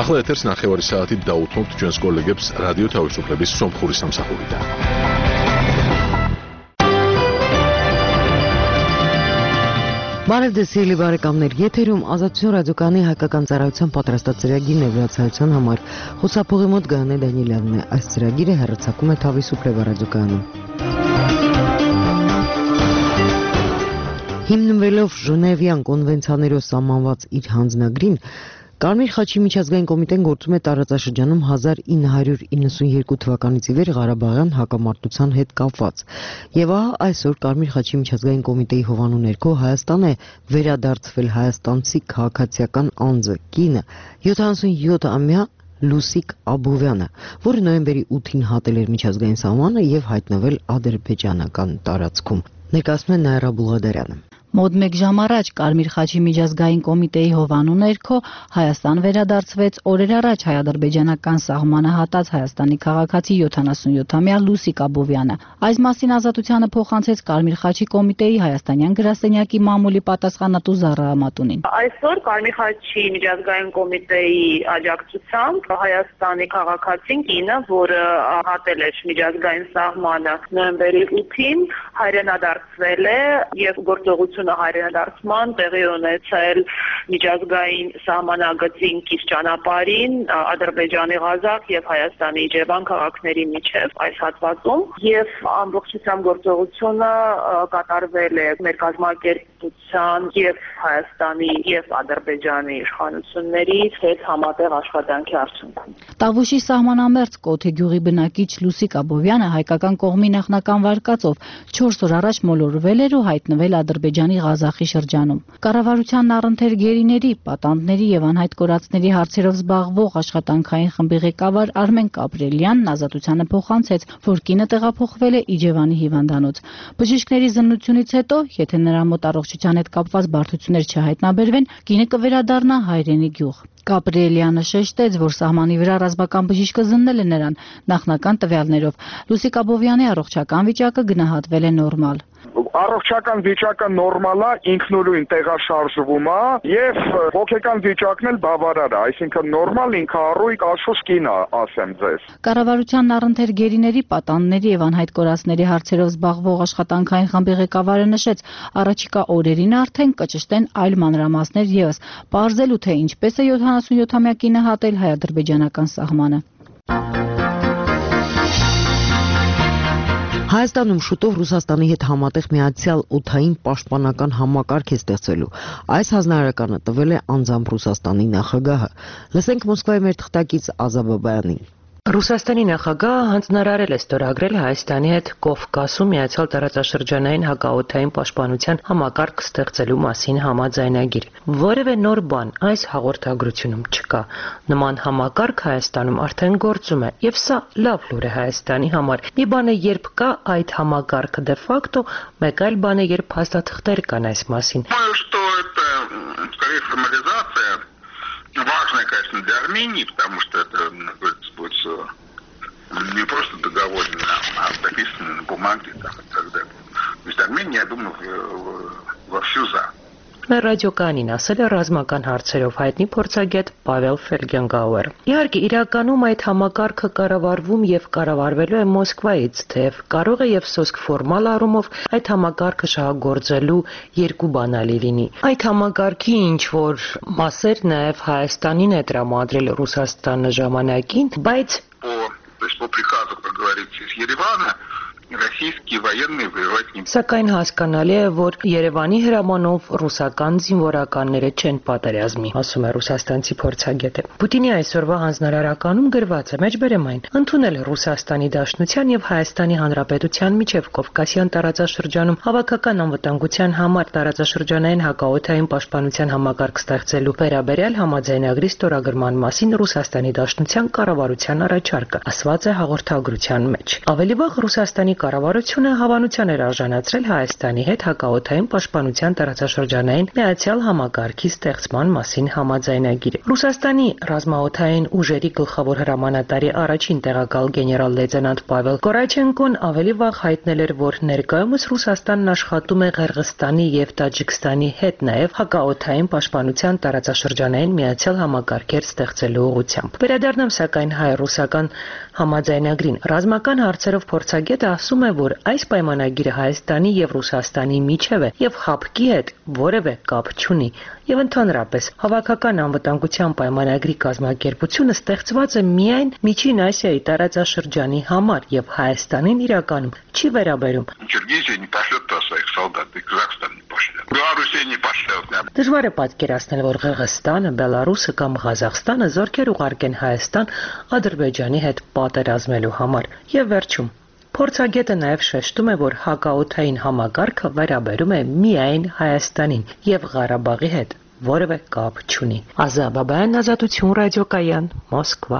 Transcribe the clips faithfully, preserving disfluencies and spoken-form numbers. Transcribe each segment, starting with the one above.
ახლა ეთერს ნახევარი საათით დაუთმობთ ჩვენს კოლეგებს რადიო თავისუფლების სომხური სამსახურიდან. Բարև սիրելի բարեկամներ, եթերում ազատություն ռադիոկայանի հայկական ծառայության պատրաստած ծրագիրն է վրացայության համար։ Խոսափողի մոտ Գայանե Դանիելյանն է։ Այս ծրագիրը հեռարձակում է Თავისუფლება ռադիոկայանում։ Հիմնվելով Ժնևյան կոնվենցիաներով սահմանված իր հանձնագրին, Կարմիր խաչի միջազգային կոմիտեն գործում է տարածաշրջանում հազար ինը հարյուր իննսունյոթ թվականից ի վեր Ղարաբաղյան հակամարտության հետ կապված։ Եվ ահա այսօր Կարմիր խաչի միջազգային կոմիտեի հովանու ներքո Հայաստան է վերադարձվել հայաստանցի քաղաքացիական անձը, կինը, յոթանասունյոթամյա Լուսիկ Աբովյանը, որը նոյեմբերի ութին հատել էր միջազգային սահմանը եւ հայտնվել ադրբեջանական տարածքում։ Ներկայացնում է Նաիրա Բուլղադարյանը։ Մոտ մեկ ժամ առաջ Կարմիր խաչի միջազգային կոմիտեի հովանու ներքո Հայաստան վերադարձվեց օրեր առաջ հայ-ադրբեջանական սահմանը հատած Հայաստանի քաղաքացի յոթանասունյոթամյա Լուսիկ Աբովյանը։ Այս մասին ազատությանը փոխանցեց Կարմիր խաչի կոմիտեի հայաստանյան գրասենյակի մամուլի պատասխանատու Զառա Ամատունին։ Այսօր Կարմիր խաչի միջազգային կոմիտեի աջակցությամբ Հայաստանի քաղաքացին կինը, որը հատել էր միջազգային սահմանը նոյեմբերի ութին, հայրենադարձվել է եւ գործողություն հայրենադարձման տեղի ունեցել միջազգային սահմանագծին կից ճանապարհին Ադրբեջանի Ղազախ եւ Հայաստանի Իջևան քաղաքների միջև այս հատվածում եւ ամբողջությամբ գործողությունը կատարվել է մեր կազմակերպության եւ Հայաստանի եւ Ադրբեջանի իշխանությունների հետ համատեղ աշխատանքի արդյունքում։ Տավուշի սահմանամերձ Կոթե գյուղի բնակիչ Լուսիկ Աբովյանը հայկական կողմի նախնական վարկածով չորս օր առաջ մոլորվել էր ու հայտնվել Ադրբեջանի Ղազախի շրջանում։ Կառավարության առընթեր գերիների, պատանդների եւ անհայտ կորածների հարցերով զբաղվող աշխատանքային խմբի ղեկավար Արմեն Կապրելյանն ազատությանը փոխանցեց, որ կինը տեղափոխվել է Իջևանի հիվանդանոց։ Բժիշկների զննությունից հետո, եթե նրա մոտ առողջության հետ կապված բարդություններ չհայտնաբերվեն, կինը կվերադառնա հայրենի գյուղ։ Կապրելյանը շեշտեց, որ սահմանի վրա ռազմական բժիշկը զննել է նրան նախնական տվյալներով։ Լուսիկ Աբովյանի առողջական վիճակը գնահատվել է նորմալ։ Առողջական վիճակը նորմալ է, ինքնուրույն տեղաշարժվում է եւ հոգեկան վիճակն էլ բավարար է, այսինքն նորմալ ինքնառույգ աշխուժ կին է, ասեմ ձեզ։ Կառավարության առընթեր գերիների, պատանդների եւ անհայտ կորածների հարցերով զբաղվող աշխատանքային խմբի ղեկավարը նշեց, առաջիկա օրերին արդեն կճշտեն այլ մանրամասներ եւս, պարզելու թե ինչպես է յոթանասունյոթամյա կինը հատել հայ-ադրբեջանական սահմանը։ Հայաստանում շուտով Ռուսաստանի հետ համատեղ միացյալ օդային պաշտպանական համակարգ է ստեղծելու։ Այս հանձնարարականը տվել է անձամբ Ռուսաստանի նախագահը։ Լսենք Մոսկվայի մեր թղթակից Ազա Բաբայանին։ Ռուսաստանի նախագահը հանձնարարել է ստորագրել Հայաստանի հետ Կովկասում միացյալ տարածաշրջանային հակաօդային պաշտպանության համակարգ ստեղծելու մասին համաձայնագիր։ Որևէ նոր բան այս հաղորդագրությունում չկա։ Նման համակարգ Հայաստանում արդեն գործում է, եւ սա լավ լուր է Հայաստանի համար։ Մի բան է, երբ կա այդ համակարգը դե ֆակտո, մեկ այլ բան է, երբ փաստաթղթեր կան այս մասին։ Важно, конечно, для Армении, потому что это будет не просто договор, а прописано на бумаге там, и так далее. То есть Армения, я думаю, вовсю за. Ռադիոկայանին ասել է ռազմական հարցերով հայտնի փորձագետ Պավել Ֆելգենգաուերը։ Իհարկե, իրականում այդ համակարգը կառավարվում եւ կառավարվելու է Մոսկվայից, թեև կարող է եւ սոսկ ֆորմալ առումով այդ համակարգը շահագործելու երկու բանալի լինի։ Այդ համակարգի ինչ որ մասեր նաեւ Հայաստանին է տրամադրել Ռուսաստանը ժամանակին, բայց по приказу, как говорится, из Еревана Российские военные воевать не будут. Սակայն հասկանալի է, որ Երևանի հրամանով ռուսական զինվորականները չեն պատերազմի, ասում է ռուսաստանցի փորձագետը։ Պուտինի այսօրվա հանձնարարականում գրված է, մեջբերեմ այն, ընդունել Ռուսաստանի Դաշնության եւ Հայաստանի Հանրապետության միջև Կովկասյան տարածաշրջանում հավաքական անվտանգության համար տարածաշրջանային հակաօդային պաշտպանության համակարգ ստեղծելու վերաբերյալ համաձայնագրի ստորագրման մասին Ռուսաստանի Դաշնության կառավարության առաջարկը, ասված է հաղորդագրության մեջ։ Ավելի վաղ Ռուսաստանի կառավարությունը հավանության էր արժանացրել Հայաստանի հետ հակաօդային պաշտպանության տարածաշրջանային միացյալ համակարգի ստեղծման մասին համաձայնագիրը։ Ռուսաստանի ռազմաօդային ուժերի գլխավոր հրամանատարի առաջին տեղակալ գեներալ-լեյտենանտ Պավել Կորաչենկոն ավելի վաղ հայտնել էր, որ ներկայումս Ռուսաստանն աշխատում է Ղրղստանի եւ Տաջիկստանի հետ նաեւ հակաօդային պաշտպանության տարածաշրջանային միացյալ համակարգեր ստեղծելու ուղղությամբ։ Վերադառնամ սակայն հայ-ռուսական համաձայնագրին։ Ռազմական հարցերով փորձագետը ասում է, որ այս պայմանագիրը Հայաստանի եւ Ռուսաստանի միջև է եւ ՀԱՊԿ-ի հետ որևէ կապ չունի եւ ընդհանրապես հավաքական անվտանգության պայմանագրի կազմակերպությունը ստեղծված է միայն Միջին Ասիայի տարածաշրջանի համար եւ Հայաստանին իրականում չի վերաբերում։ Դժվար է պատկերացնել, որ Ղրղստանը, Բելարուսը կամ Ղազախստանը զորքեր ուղարկեն Հայաստան Ադրբեջանի հետ պատերազմելու համար։ Եվ վերջում փորձագետը նաև շեշտում է, որ հակաօդային համակարգը վերաբերում է միայն Հայաստանին եւ Ղարաբաղի հետ որևէ կապ չունի։ Ազա Բաբայան, Ազատություն ռադիոկայան, Մոսկվա։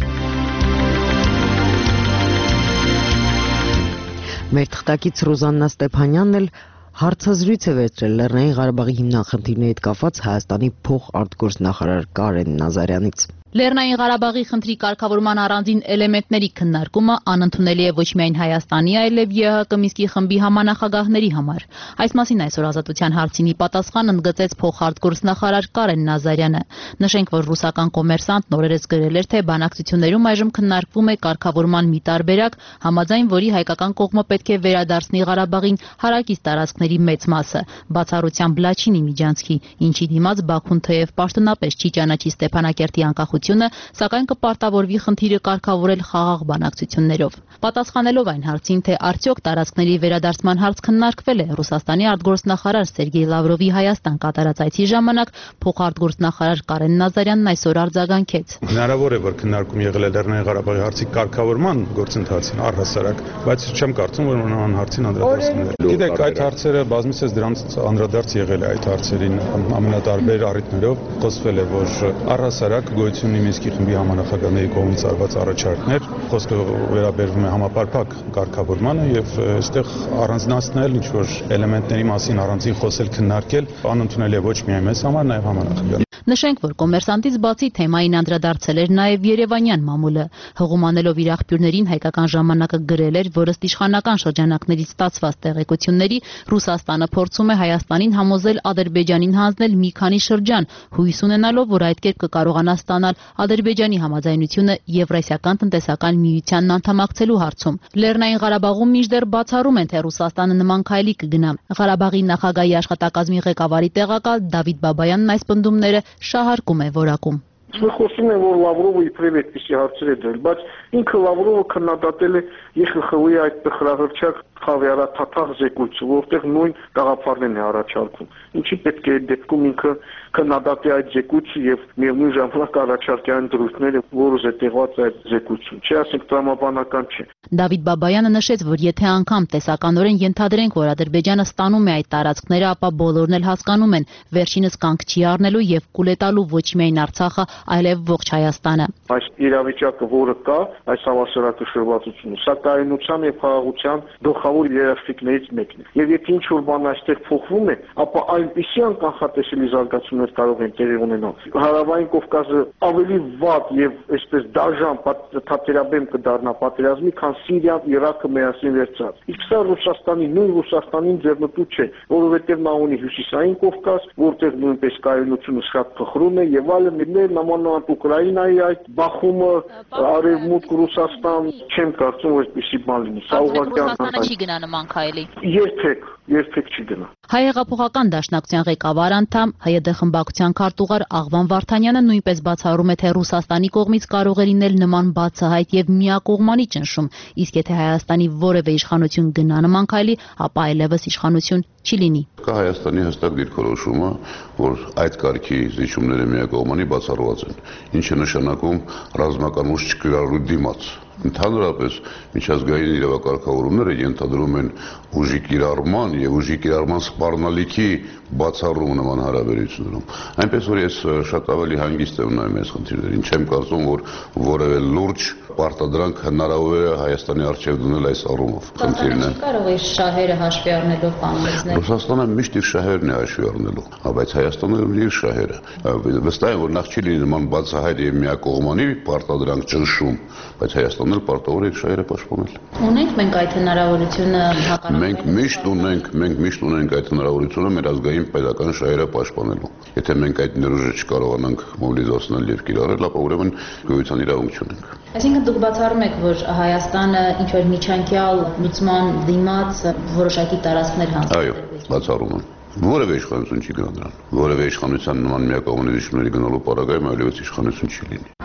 Մեր թղթակից Ռոզաննա Ստեփանյանն էլ հարցազրույց է վերցրել Լեռնային Ղարաբաղի հիմնախնդիրների հետ կապված Հայաստանի փոխարտգործնախարար Կարեն Նազարյանից։ Լեռնային Ղարաբաղի խնդրի կարգավորման առանձին էլեմենտների քննարկումը անընդունելի է ոչ միայն Հայաստանի, այլև ԵՀԿ Մինսկի խմբի համանախագահների համար։ Այս մասին այսօր Ազատության հարցինի պատասխան ընդգծեց փոխարտգործնախարար Կարեն Նազարյանը։ Նշենք, որ ռուսական կոմերսանտն օրերս գրել էր, թե բանակցություններում այժմ քննարկվում է կարգավորման մի տարբերակ, համաձայն որի հայկական կողմը պետք է վերադարձնի Ղարաբաղին հարակից տարածքների մեծ մասը, բացառությամբ Լաչինի միջանցքի, ինչի դիմաց Բաքուն թեև պաշտոնապես չի ճանաչի Ստեփանակերտի անկախությունը, սակայն կպարտավորվի խնդիրը կարգավորել խաղաղ բանակցություններով։ Պատասխանելով այն հարցին, թե արդյոք տարածքների վերադարձման հարց քննարկվել է, Ռուսաստանի արտգործնախարար Սերգեյ Լավրովի Հայաստան կատարած այցի ժամանակ փոխարտգործնախարար Կարեն Նազարյանն այսօր արձագանքեց։ Հնարավոր է, որ քննարկում եղել է Լեռնային Ղարաբաղի հարցի կարգավորման գործընթացին առհասարակ, բայց չեմ կարծում, որ նման հարցին անդրադառնալու է։ Գիտեք, այդ հարցերը բազմիցս դրանց անդրադարձ եղել է այդ հարցերին ամենատարբեր առիթներով, խոսվել է, որ առհասարակ գոյություն ունի Մինսկի խմբի համանախագահների կողմից արված առաջարկներ, խոսքը վերաբերվում է համապարփակ կարգավորմանը եւ այստեղ առանձնացնել ինչ որ էլեմենտների մասին առանձին խոսել, քննարկել անընդունել է ոչ միայն մեզ համար, նաեւ համանախագահ։ Նշենք, որ կոմերսանտից բացի թեմային անդրադարձել էր նաև Երևանյան մամուլը։ Հղումանելով իր աղբյուրներին հայկական ժամանակը գրել էր, որ ըստ իշխանական շրջանակներից ստացված տեղեկությունների Ռուսաստանը փորձում է Հայաստանին համոզել Ադրբեջանին հանձնել մի քանի շրջան, հույս ունենալով, որ այդ կերպ կկարողանա ստանալ Ադրբեջանի համաձայնությունը Եվրասիական տնտեսական միությանն անդամակցելու հարցում։ Լեռնային Ղարաբաղում մինչդեռ բացառում են, թե Ռուսաստանը նման քայլի կգնա։ Ղարաբաղի նախագահի աշխատակազմի ղեկավարի տեղակալ Դավիթ Բաբայանն այս պնդումները շահարկում է որակում։ Jsme խոսում են, որ Լավրովը իբրև այդպիսի հարցեր է դրել, բայց ինքը Լավրովը քննադատել է ԵԽԽՎ-ի այդ տխրահրճակ խավիարաթաթախ զեկույցը, որտեղ նույն գաղափարներն է առաջարկում։ Ինչի պետք է այդ դեպքում ինքը քննադատի այդ զեկույցը եւ միևնույն ժամանակ առաջարկի այն դրույթները, որը զետեղված է այդ զեկույցում։ Չի ասենք տրամաբանական չէ։ Դավիթ Բաբայանը նշեց, որ եթե անգամ տեսականորեն ենթադրենք, որ Ադրբեջանը ստանում է այդ տարածքները, ապա բոլորն էլ հասկանում են, վերջինս կանգ չի առնելու եւ կուլետալու ոչ միայն Արցախը, այլև ողջ Հայաստանը։ Այս իրավիճակը, որը կա, այս հավասարակշռվածությունը, սա կայունության եւ խաղաղության գլխավոր երաշխիքներից մեկն է։ Եվ եթե ինչ որ բան այստեղ փոխվում է, ապա այնպիսի անկանխատեսելի զարգացումներ կարող են տեղի ունենալ։ Հարավային Կովկասը ավելի վատ եւ այսպես դաժան թատերաբեմ կդառնա պատերազմի, քան Սիրիան, Իրաքը միասին վերցած։ Իսկ սա Ռուսաստանի, նույն Ռուսաստանին ձեռնտու չէ, որովհետեւ նա ունի հյուսիսային Կովկաս, որտեղ նույնպես կայունությունը շատ փխրուն է եւ այլն, նամանավանդ Ուկրաինայի այդ բախումը արևմուտք Ռուսաստան, չեմ կարծում, որ այդպիսի բան լինի։ Սա ուղղակի Ռուսաստանը չի գնա նման քայլի։ Երբեք, երբեք չի գնա։ Հայ-հեղափոխական դաշնակցության ղեկավար անդամ ՀՅԴ խմբակցության քարտուղար Աղվան Վարդանյանը նույնպես բացառում է, թե Ռուսաստանի կողմից կարող է լինել նման բացահայտ եւ միակողմանի ճնշում, իսկ եթե Հայաստանի որևէ իշխանություն գնա նման քայլի, ապա այլևս իշխանություն չի լինի։ Կա Հայաստանի հստակ դիրքորոշումը, որ այդ կարգի զիջումները միակողմանի բացառված են, ինչը նշանակում ռազմական ուժ չկիրառելու դիմաց։ Ընդհանրապես միջազգային իրավակարգավորումները ենթադրում են ուժի կիրառման եւ ուժի կիրառման սպառնալիքի բացառում նման հարաբերություններում։ Այնպես որ ես շատ ավելի հանգիստ եմ նայում այս խնդիրներին, չեմ կարծում, որ որևէ լուրջ պարտադրանք հնարավոր է Հայաստանի առջև դնել այս առումով։ Ռուսաստանը չի կարող իր շահերը հաշվի առնելով կանոններ։ Ռուսաստանը միշտ իր շահերն է հաշվի առնելու, բայց Հայաստանը ունի իր շահերը։ Վստահ եմ, որ նախ չի լինի նման բացահայտ եւ միակողմանի պարտադրանք ճնշում, բայց Հայաստանն էլ պարտավոր է իր շահերը պաշտպանել։ Ունենք մենք այդ հնարավորությունը հակառակ։ Մենք միշտ ունենք, մենք միշտ ունենք այդ հնարավորությունը մեր ազգային պետական շահերը պաշտպանելու։ Եթե մենք այդ ներուժը չկարողանանք մոբիլիզացնել եւ կիրառել, ապա ուրեմն գոյության իրավունք չունենք։ Այսինքն դուք բացառում եք, որ Հայաստանը ինչ որ միջանկյալ լուծման դիմաց որոշակի տարածքներ հանձնել։ Այո, բացառում եմ։ Որևէ իշխանություն չի գնա դրան։ Որևէ իշխանության նման միակողմանի դաշտերի գնալու պարագայում այլևս իշխանություն չի լինի։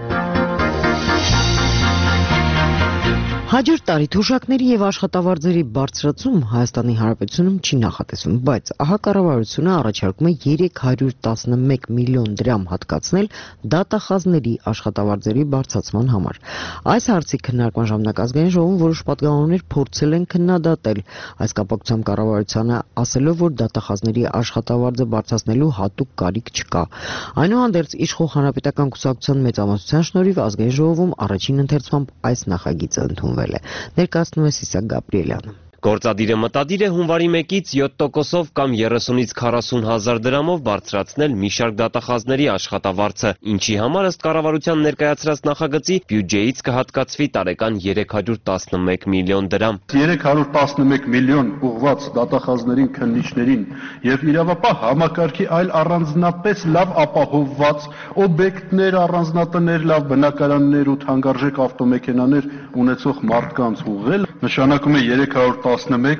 Հաջորդ տարի թոշակների եւ աշխատավարձերի բարձրացում Հայաստանի Հանրապետությունում չի նախատեսվում, բայց ահա կառավարությունը առաջարկում է երեք հարյուր տասնմեկ միլիոն դրամ հատկացնել դատախազների աշխատավարձերի բարձրացման համար։ Այս հարցի քննարկման ժամանակ Ազգային ժողովում որոշ պատգամավորներ փորձել են քննադատել այս կապակցությամբ կառավարությանը, ասելով, որ դատախազների աշխատավարձը բարձրացնելու հատուկ կարիք չկա։ Այնուհանդերձ իշխող հանրապետական կուսակցության մեծամասնության շնորհիվ Ազգային ժողովում առաջին ընթերցմամբ այս նախագիծը ընդունվել է։ Ներկայացնում է Սիսակ Գաբրիելյանը։ Գործադիրը մտադիր է հունվարի մեկից յոթ տոկոսով կամ երեսունից քառասուն հազար դրամով բարձրացնել մի շարք դատախազների աշխատավարձը, ինչի համար ըստ կառավարության ներկայացրած նախագծի բյուջեից կհատկացվի տարեկան երեք հարյուր տասնմեկ միլիոն դրամ։ երեք հարյուր տասնմեկ միլիոն ուղղված դատախազներին, քննիչներին եւ իրավապահ համակարգի այլ առանձնապես լավ ապահովված օբյեկտներ, առանձնատներ, լավ բնակարաններ ու թանկարժեք ավտոմեքենաներ ունեցող մարդկանց ուղղել նշանակում է երեք հարյուր տասնմեկ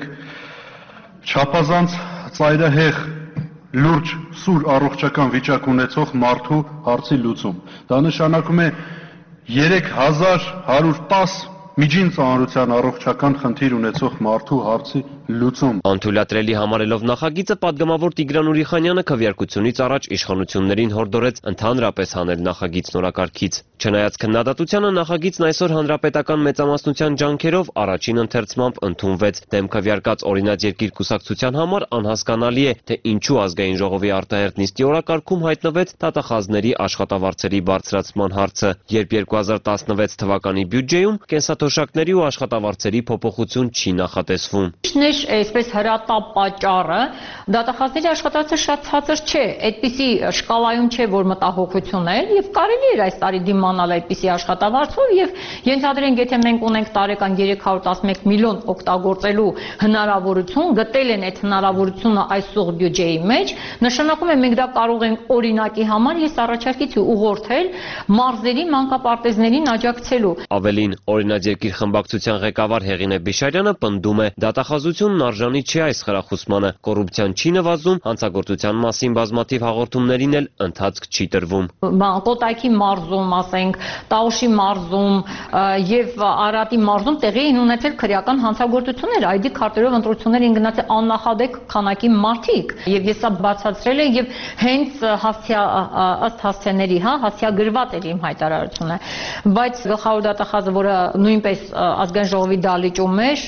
չափազանց ծայրահեղ լուրջ սուր առողջական վիճակ ունեցող մարդու հարցի լուծում։ Դա նշանակում է երեք հազար հարյուր տաս միջին ծանրության առողջական խնդիր ունեցող մարդու հարցի լուծում։ Անթույլատրելի համարելով նախագիծը պատգամավոր Տիգրան Ուրիխանյանը քվեարկությունից առաջ իշխանություններին հորդորեց ընդհանրապես հանել նախագիծն օրակարգից։ Չնայած քննադատությանը նախագիծն այսօր հանրապետական մեծամասնության ջանքերով առաջին ընթերցմամբ ընդունվեց։ Դեմ քվեարկած Օրինաց երկիր կուսակցության համար անհասկանալի է, թե ինչու ազգային ժողովի արտահերթ նիստի օրակարգում հայտնվեց դատախազների աշխատավարձերի բարձրացման հարցը, երբ երկու հազար տասնվեց թվականի բյուջեում կենսաթոշակների ու աշխատավարձերի փոփոխություն չի նախատեսվում։ Այսպես հրատապ պատճառը դատախազների աշխատավարձը շատ ցածր չէ, այդպիսի շկալայում չէ, որ մտահոգություն է եւ կարելի է այս տարի դիմանալ այդպիսի աշխատավարձով եւ ենթադրենք, եթե մենք ունենք տարեկան երեք հարյուր տասնմեկ միլիոն օգտագործելու հնարավորություն, գտել են այդ հնարավորությունը այս սուղ բյուջեի մեջ, նշանակում է մենք դա կարող ենք օրինակի համար ես առաջարկեցի ուղղորդել մարզերի մանկապարտեզներին աջակցելու։ Ավելին, Օրինաց երկիր խմբակցության ղեկավար Հեղինե Բիշարյանը պնդում է դատախազությունն արժանի չի այս խրախուսմանը, կոռուպցիան չի նվազում, հանցագործության մասին բազմաթիվ հաղորդումներին էլ ընթացք չի տրվում։ Կոտայքի մարզում, ասենք, Տաուշի մարզում եւ Արարատի մարզում տեղի են ունեցել քրեական հանցագործություններ, այ դի քարտերով ընտրություններ են գնացել աննախադեպ քանակի մարդիկ եւ ես սա բացատրել եմ եւ հենց հասցյա ըստ հասցեների, հա, հասցյագրված էր իմ հայտարարությունը, բայց գլխավոր դատախազը, որը նույնպես ազգային ժողովի դալիճում էր,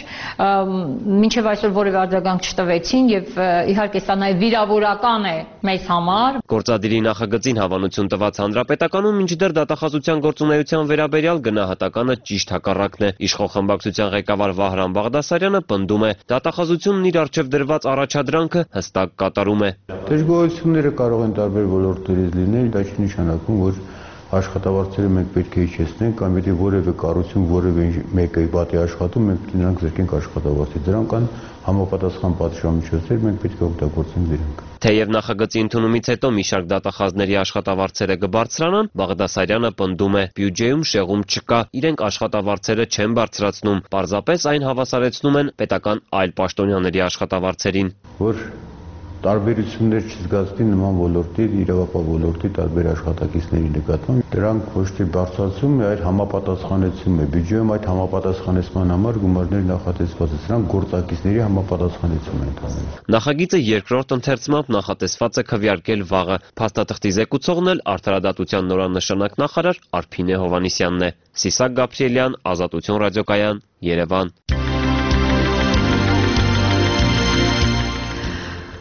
մինչև այսօր որևէ արձագանք չտվեցին եւ իհարկե սա նաեւ վիրավորական է մեզ համար։ Գործադիրի նախագծին հավանություն տված հանրապետականում մինչդեռ դատախազության գործունեության վերաբերյալ գնահատականը ճիշտ հակառակն է։ Իշխող խմբակցության ղեկավար Վահրամ Բաղդասարյանը պնդում է, դատախազությունն իր առջև դրված առաջադրանքը հստակ կատարում է։ Դժգոհությունները կարող են տարբեր ոլորտներից լինել, դա չի նշանակում, որ աշխատավարձերը մենք պետք է իջեցնենք կամ եթե որևէ կառույցում որևէ մեկը պատի աշխատում, մենք դրանք զրկենք աշխատավարձի։ Դրանք կան համապատասխան պատժամիջոցներ, մենք պետք է օգտագործենք դրանք։ Թեև նախագծի ընդունումից հետո մի շարք դատախազների աշխատավարձերը կբարձրանան, Բաղդասարյանը պնդում է, բյուջեում շեղում չկա, իրենք աշխատավարձերը չեն բարձրացնում, պարզապես այն հավասարեցնում են պետական այլ պաշտոնյաների աշխատավարձերին։ Որ տարբերություններ չզգացվի նման ոլորտի, իրավապահ ոլորտի տարբեր աշխատակիցների նկատմամբ, դրանք ոչ թե բարձրացում է, այլ համապատասխանեցում է։ Բյուջեում այդ համապատասխանեցման համար գումարներ նախատեսված են, սրանք գործակիցների համապատասխանեցում են տանել։ Նախագիծը երկրորդ ընթերցմամբ նախատեսված է քվեարկել վաղը։ Փաստաթղթի զեկուցողն էլ Արդարադատության նորանշանակ նախարար Արփինե Հովհաննիսյանն է։ Սիսակ Գաբրիելյան, Ազատություն ռադիոկայան, Երևան։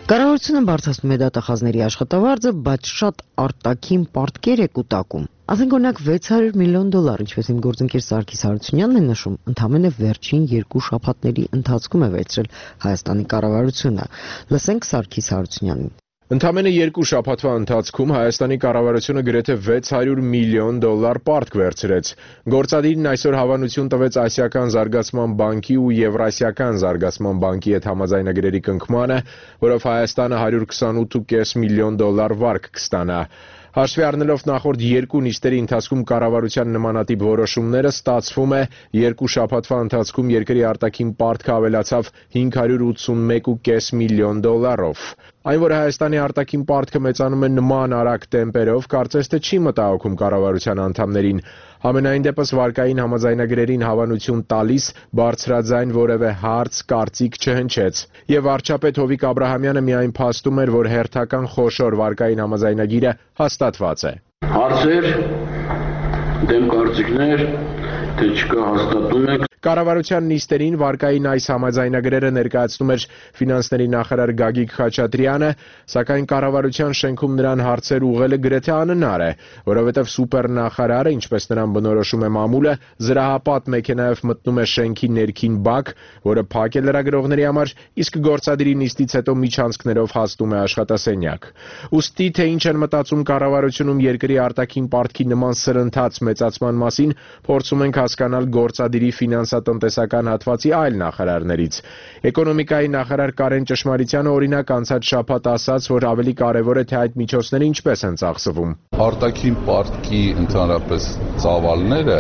Կառավարությունը բարձրացնում է դատախազների աշխատավարձը, բայց շատ արտաքին պարտքեր է կուտակում։ Ասենք օրինակ վեց հարյուր միլիոն դոլար, ինչպես իմ գործընկեր Սարգիս Հարությունյանն է նշում, ընդամենը վերջին երկու շաբաթների ընթացքում է վերցրել Հայաստանի կառավարությունը։ Լսենք Սարգիս Հարությունյանին։ Ընդամենը երկու շաբաթվա ընթացքում Հայաստանի կառավարությունը գրեթե վեց հարյուր միլիոն դոլար պարտք վերցրեց։ Գործադիրն այսօր հավանություն տվեց Ասիական զարգացման բանկի ու Եվրասիական զարգացման բանկի հետ համաձայնագրերի կնքմանը, որով Հայաստանը հարյուր քսանութ կόμμα պենս միլիոն դոլար վարկ կստանա։ Հաշվի առնելով նախորդ երկու նիստերի ընթացքում կառավարության նմանատիպ որոշումները, ստացվում է երկու շաբաթվա ընթացքում երկրի արտաքին պարտքը ավելացավ հինգ հարյուր ութսունմեկ կόμμα պենս միլիոն դոլարով։ Այն, որ Հայաստանի արտաքին պարտքը մեծանում է նման արագ տեմպերով, կարծես թե չի մտահոգում կառավարության անդամներին։ Համենայն դեպս վարկային համաձայնագրերին հավանություն տալիս բարձրաձայն որևէ հարց, կարծիք չհնչեց։ Եվ վարչապետ Հովիկ Աբրահամյանը միայն փաստում էր, որ հերթական խոշոր վարկային համաձայնագիրը հաստատված է։ Հարցեր, դեմ կարծիքներ, թե չկա հաստատում եք։ Կառավարության նիստերին վարկային այս համաձայնագրերը ներկայացնում էր ֆինանսների նախարար Գագիկ Խաչատրյանը, սակայն կառավարության շենքում նրան հարցեր ուղղելը գրեթե անհնար է, որովհետև սուպերնախարարը, ինչպես նրան բնորոշում է մամուլը, զրահապատ մեքենայով մտնում է շենքի ներքին բակ, որը փակ է լրագրողների համար, իսկ գործադիրի նիստից հետո միջանցքներով հասնում է աշխատասենյակ։ Ուստի թե ինչ են մտածում կառավարությունում երկրի արտաքին պարտքի նման սրընթաց մեծացման մասին, փորձում ենք հասկանալ գործադիրի ֆինանսատնտեսական հատվածի այլ նախարարներից։ Էկոնոմիկայի նախարար Կարեն Ճշմարիտյանը օրինակ անցած շաբաթ ասաց, որ ավելի կարևոր է թե այդ միջոցները ինչպես են ծախսվում։ Արտաքին պարտքի ընդհանրապես ծավալները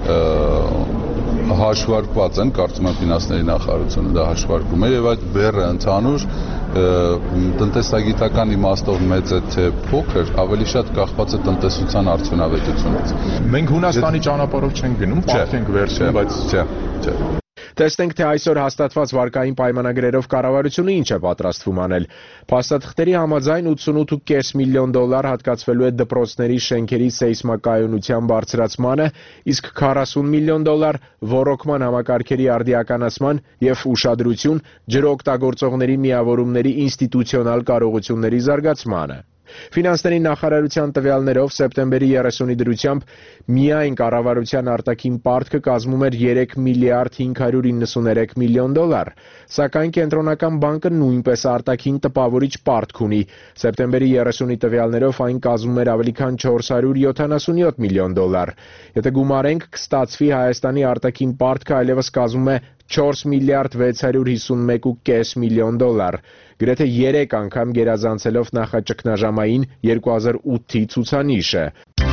հաշվարկված են, կարծում եմ ֆինանսների նախարարությունը դա հաշվարկում է եւ այդ բեռը ընդհանուր տնտեսագիտական իմաստով մեծ է թե փոքր, ավելի շատ կախված է տնտեսության արդյունավետությունից։ Մենք Հունաստանի ճանապարհով չենք գնում, պարտք ենք վերցնում, բայց չէ, չէ։ Տեսնենք, թե այսօր հաստատված վարկային պայմանագրերով կառավարությունը ինչ է պատրաստվում անել։ Փաստաթղթերի համաձայն ութսունութ կόμμα պենս միլիոն դոլար հատկացվելու է դպրոցների շենքերի սեյսմակայունության բարձրացմանը, իսկ քառասուն միլիոն դոլար ոռոգման համակարգերի արդիականացման եւ ուշադրություն ջրօգտագործողների միավորումների ինստիտուցիոնալ կարողությունների զարգացմանը։ Ֆինանսների նախարարության տվյալներով սեպտեմբերի երեսունի դրությամբ միայն կառավարության արտաքին պարտքը կազմում էր երեք միլիարդ հինգ հարյուր իննսուներեք միլիոն դոլար, սակայն կենտրոնական բանկը նույնպես արտաքին տպավորիչ պարտք ունի։ Սեպտեմբերի երեսունի տվյալներով այն կազմում էր ավելի քան չորս հարյուր յոթանասունյոթ միլիոն դոլար։ Եթե գումարենք, կստացվի Հայաստանի արտաքին պարտքը այլևս կազմում է չորս միլիարդ վեց հարյուր հիսունմեկ կόμμα պենս միլիոն դոլար, գրեթե երեք անգամ գերազանցելով նախաճգնաժամային երկու հազար ութի ցուցանիշը։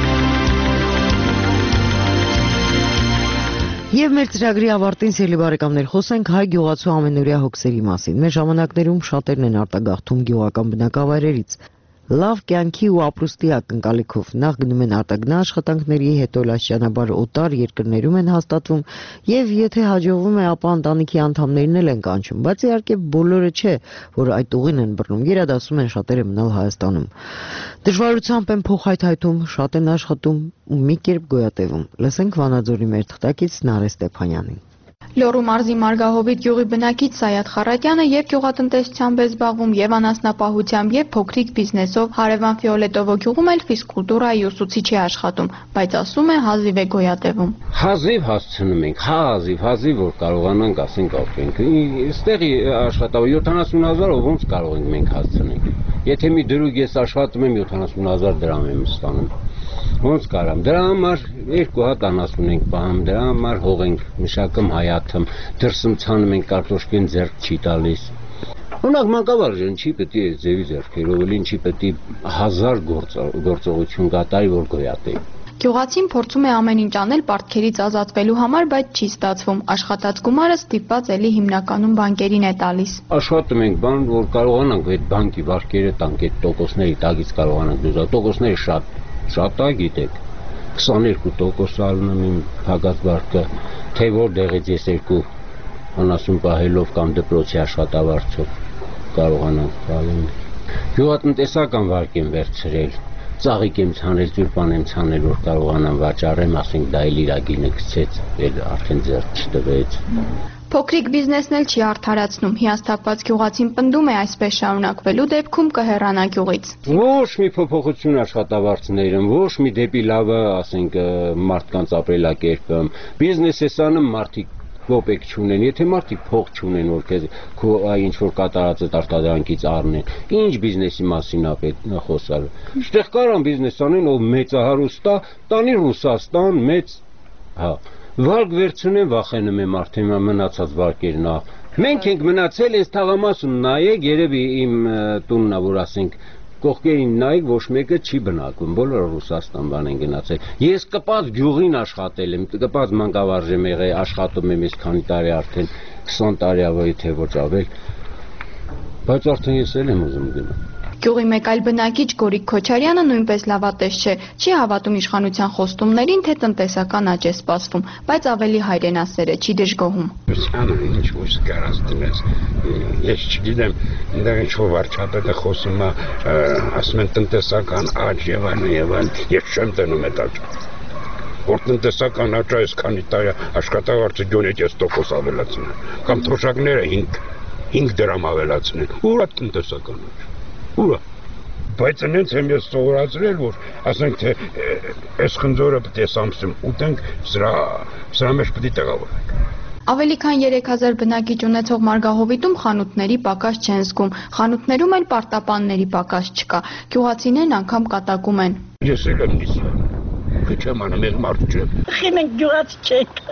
Եվ մեր ծրագրի ավարտին, սիրելի բարեկամներ, խոսենք հայ գյուղացու ամենօրյա հոգսերի մասին։ Մեր ժամանակներում շատերն են արտագաղթում գյուղական բնակավայրերից։ Լավ կյանքի ու ապրուստի ակնկալիքով նախ գնում են արտագնա աշխատանքների, հետո լաշճանաբար օտար երկրներում են հաստատվում եւ եթե հաջողվում է, ապա ընտանիքի անդամներն էլ են կանչում, բայց իհարկե բոլորը չէ, որ այդ ուղին են բռնում, գերադասում են շատերը մնալ Հայաստանում։ Դժվարությամբ են փոխհայթայթում, շատ են աշխատում ու մի կերպ գոյատևում։ Լսենք Վանաձորի մեր թղթակից Նարէ Ստեփանյանին։ Լոռու մարզի Մարգահովիտ գյուղի բնակիչ Սայաթ Խարատյանը եւ գյուղատնտեսությամբ է զբաղվում եւ անասնապահությամբ եւ փոքրիկ բիզնեսով։ Հարևան Ֆիոլետովո գյուղում էլ ֆիզկուլտուրայի ուսուցիչ է աշխատում, բայց ասում է հազիվ է գոյատևում։ Հազիվ հասցնում ենք, հազիվ, հազիվ որ կարողանանք, ասենք, ապրենք։ Այստեղ աշխատող յոթանասուն հազարով ոնց կարող ենք մենք հասցնենք։ Եթե մի դրուկ ես աշխատում եմ յոթանասուն հազար դրամ եմ ստանում։ Ոնց կարամ, դրա համար երկու հատ անասուն ենք պահում, դրա համար հող ենք մշակում, հայաթում, դրսում ցանում ենք, կարտոշկեն ձեռք չի տալիս։ Օրինակ մանկավարժեն չի պետք է ձևի ձեռքերով, էլ ինչի պետք է հազար գործողություն կատարի, որ գոյատեի։ Գյուղացին փորձում է ամեն ինչ անել պարտքերից ազատվելու համար, բայց չի ստացվում։ Աշխատած գումարը ստիպված էլի հիմնականում բանկերին է տալիս։ Աշխատում ենք բան, որ կարողանանք այդ բանկի վարկերը տանք, այդ տոկոսների տակից կարողանանք դուզալ։ Տոկոսները շատ շատ է, գիտեք, քսաներկու տոկոս ալնում իմ փակած վարկը, թե որտեղից ես երկու անասուն պահելով կամ դպրոցի աշխատավարձով կարողանանք տալու։ Գյուղատնտեսական վարկ եմ վերցրել, ծաղիկ եմ ցանել, ջուրպան եմ ցանել, որ կարողանամ վաճառեմ, ասենք դա էլ իր ագինը գցեց, էլ արդեն ձեռք չտվեց։ Փոքրիկ բիզնեսն էլ չի արդարացնում։ Հիասթափված գյուղացին պնդում է այսպես շարունակվելու դեպքում կհեռանա գյուղից։ Ոչ մի փոփոխություն աշխատավարձներում, ոչ մի դեպի լավը, ասենք, մարդկանց ապրելակերպը, բիզնեսեսանը մարդիկ կոպեկ չունեն, եթե մարդիկ փող չունեն, որ քեզ քո ինչ որ կատարածը արտադրանքից առնեն, ինչ բիզնեսի մասին է պետք խոսալ։ Այստեղ կարան բիզնես անեն, ով մեծահարուստ է, տանի Ռուսաստան, մեծ, հա, վարկ վերցնեն, վախենում եմ արդեն մնացած վարկերն, մենք ենք մնացել, այս թաղամասում նայեք, երևի իմ տունն է, որ ասենք կողքերին նայեք, ոչ մեկը չի բնակվում, բոլորը Ռուսաստան բան են գնացել։ Ես կպած գյուղին աշխատել եմ, կպած մանկավարժ եմ եղել, աշխատում եմ այս քանի տարի արդեն քսան տարի ավայ թե ոչ ավել, բայց արդեն ես էլ եմ ուզում գնալ։ Գյուղի մեկ այլ բնակիչ Գորիկ Քոչարյանը նույնպես լավատես չէ, չի հավատում իշխանության խոստումներին, թե տնտեսական աճ է սպասվում, բայց ավելի հայրենասեր է, չի դժգոհում։ Ինչ ուս կարած դնես, ես չգիտեմ, դա ինչ որ վարչապետը խոսում է, ասում են տնտեսական աճ եւ այլն եւ այլն, ես չեմ տնում այդ աճը։ Որ տնտեսական աճը այսքանի տարի աշխատավարձը գյոնեքես տոկոս ավելացնեն, կամ թոշակները հինգ դրամ ավելացնեն, ուր է տնտեսական աճ։ Ուրա, բայց նենց եմ ես սովորացրել, որ ասենք թե այս խնձորը պետք է սամսում ուտենք, սրա մեջ պետք է տեղավորենք։ Ավելի քան երեք հազար բնակիչ ունեցող Մարգահովիտում խանութների պակաս չեն զգում, խանութներում էլ պարտապանների պակաս չկա, գյուղացիներն անգամ կատակում են։ Ես էլ եմ նիսա, չեմ անում, ես մարդ չեմ։ Խինենք գյուղացի չենք։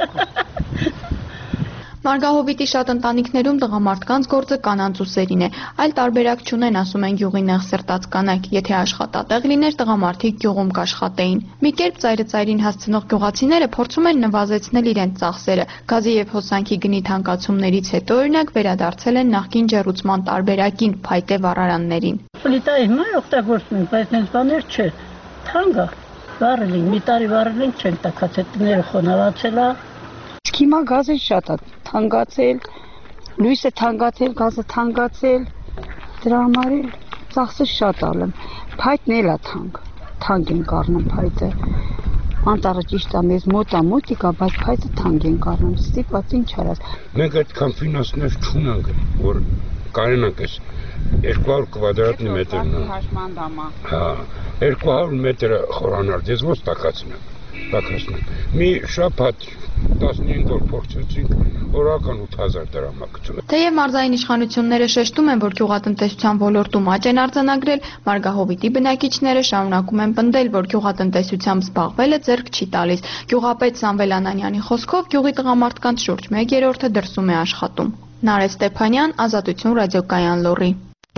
Մարգահովիտի շատ ընտանիքներում տղամարդկանց գործը կանանց ուսերին է, այլ տարբերակ չունեն, ասում են գյուղի նեղ սրտած կանայք, եթե աշխատատեղ լիներ, տղամարդիկ գյուղում կաշխատեին։ Մի կերպ ծայրը ծայրին հասցնող գյուղացիները փորձում են նվազեցնել իրենց ծախսերը, գազի եւ հոսանքի գնի թանկացումներից հետո օրինակ վերադարձել են նախկին ջեռուցման տարբերակին, փայտե վառարաններին։ Պլիտայի հիմա օգտագործում ենք, բայց այնպես բաներ չէ, թանկ է, վառել ենք, մի տարի վառել ենք, չենք տաքած, հետները խոնավացել է։ Հիմա գազը շատ է թանկացել, լույսը թանկացել, գազը թանկացել, դրա համար էլ ծախսը շատ ալեմ, փայտն էլ է թանկ, թանկ են կառնում փայտը, անտառը ճիշտ է մեզ մոտ է մոտիկա, բայց փայտը թանկ են կառնում, ստիպված ինչ արած։ Մենք այդքան ֆինանսներ չունենք, որ կարենանք այս երկու հարյուր կվադրատնի մետրն է։ Հա, երկու հարյուր մետր խորանարդ, ես ո՞նց տաքացնեմ, տաքացնեմ։ Մի շաբաթ տասնհինգ օր փորձեցինք, օրական ութ հազար դրամ է գցում։ Թեև մարզային իշխանությունները շեշտում են, որ գյուղատնտեսության ոլորտում աճ են արձանագրել, Մարգահովիտի բնակիչները շարունակում են պնդել, որ գյուղատնտեսությամբ զբաղվելը ձեռք չի տալիս։ Գյուղապետ Սամվել Անանյանի խոսքով գյուղի տղամարդկանց շուրջ մեկ երրորդը դրսում է աշխատում։ Նարեկ Ստեփանյան, Ազատություն ռադիոկայան լոռի։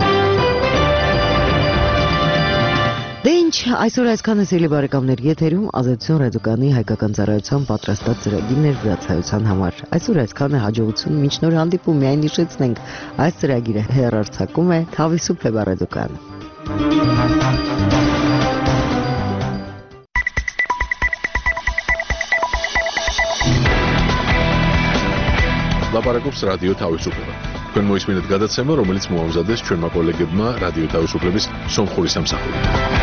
Դե ինչ, այսօր այսքան է սիրելի բարեկամներ, եթերում Ազատություն ռադիոկայանի հայկական ծառայության պատրաստած ծրագիրներ վրացայության համար։ Այսօր այսքան է, հաջողություն, մինչ նոր հանդիպում, միայն հիշեցնենք, այս ծրագիրը հեռարձակում է Թավիսուփլեբա ռադիոկայանը։ Լապարակոպս ռադիո Թավիսուփլեբա։ Քան մոյսմինդ գադացեմը, რომელიც մոհամզադես չորմա կոլեգեբմա ռադիո Թավիսուփլեբիս սոմ խորիսամ սախորի։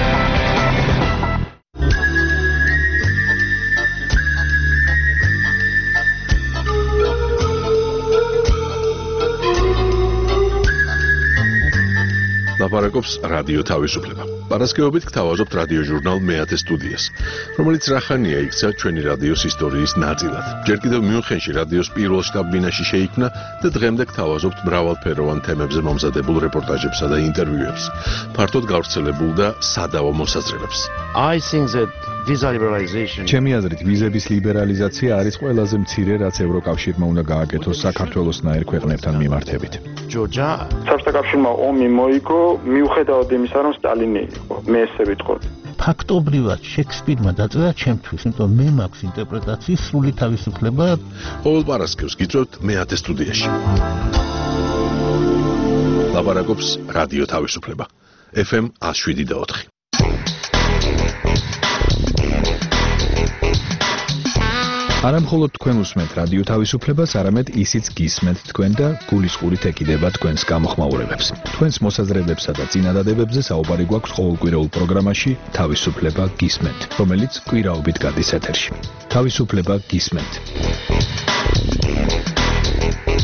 Լապարակոպս ռադիո Թավիսուփլեբա։ Պարասկեობით կթավազոբտ ռադիոժուրնալ մեյատե ստուդիաս, რომელიც ռախանի է իքցա ჩვენი ռադիոս ისტორიის ნაწილად. Ჯერ კიდევ მიუნხენში რადიოს პირველ შტაბ-ბინაში შეიქმნა და დღემდე կթավազոբտ მრავალფეროვან თემებზე მომზადებულ რეპორტაჟებსა და ინტერვიუებს. ფართოდ გავრცელებულ და სადავო მოსაზრებებს. I think that visa liberalization ჩემი აზრით ვიზების ლიბერალიზაცია არის ყველაზე მცირე, რაც ევროკავშირმა უნდა გააკეთოს საქართველოსნაირ ქვეყნებთან მიმართებით. ჯორჯა საბჭოთა ომი მოიგო მიუხედავად იმისა, რომ სტალინი იყო. მე ესე ვიტყოდი. ფაქტობრივად შექსპირმა დაწერა ჩემთვის, იმიტომ მე მაქვს ინტერპრეტაციის სრული თავისუფლება. ყოველ პარასკევს გიწევთ მეათე სტუდიაში. ლაპარაკობს რადიო თავისუფლება. ეფ ემ one oh seven და four. არა მხოლოდ თქვენ უსმენთ რადიო თავისუფლებას, არამედ ისიც გისმენთ თქვენ და გულისყურით ეკიდება თქვენს გამოხმაურებებს. თქვენს მოსაზრებებსა და წინადადებებზე საუბარი გვაქვს ყოველკვირეულ პროგრამაში თავისუფლება გისმენთ, რომელიც კვირაობით გადის ეთერში. თავისუფლება გისმენთ.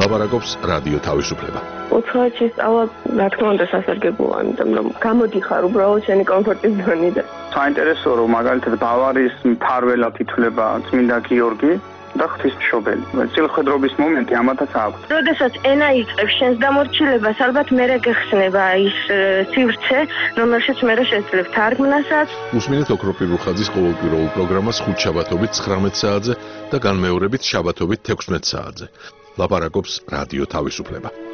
ლაპარაკობს რადიო თავისუფლება. უცხოეთში სწავლა, რა თქმა უნდა, სასარგებლოა, იმიტომ რომ გამოდიხარ უბრალოდ შენი კომფორტის ზონიდან. საინტერესოა, რომ მაგალითად ბავარიის მფარველად ითვლება წმინდა გიორგი და ღვთისმშობელი. წილხედრობის მომენტი ამათაც აქვს. როდესაც ენა იწყებს შენს დამორჩილებას, ალბათ მერე გეხსნება ის სივრცე, რომელშიც მერე შეძლებ თარგმნასაც. უსმინეთ ოქროპირუხაძის ყოველკვირეულ პროგრამას ხუთ შაბათობით ცხრამეტ საათზე და განმეორებით შაბათობით თექვსმეტ საათზე. ლაპარაკობს რადიო თავისუფლება.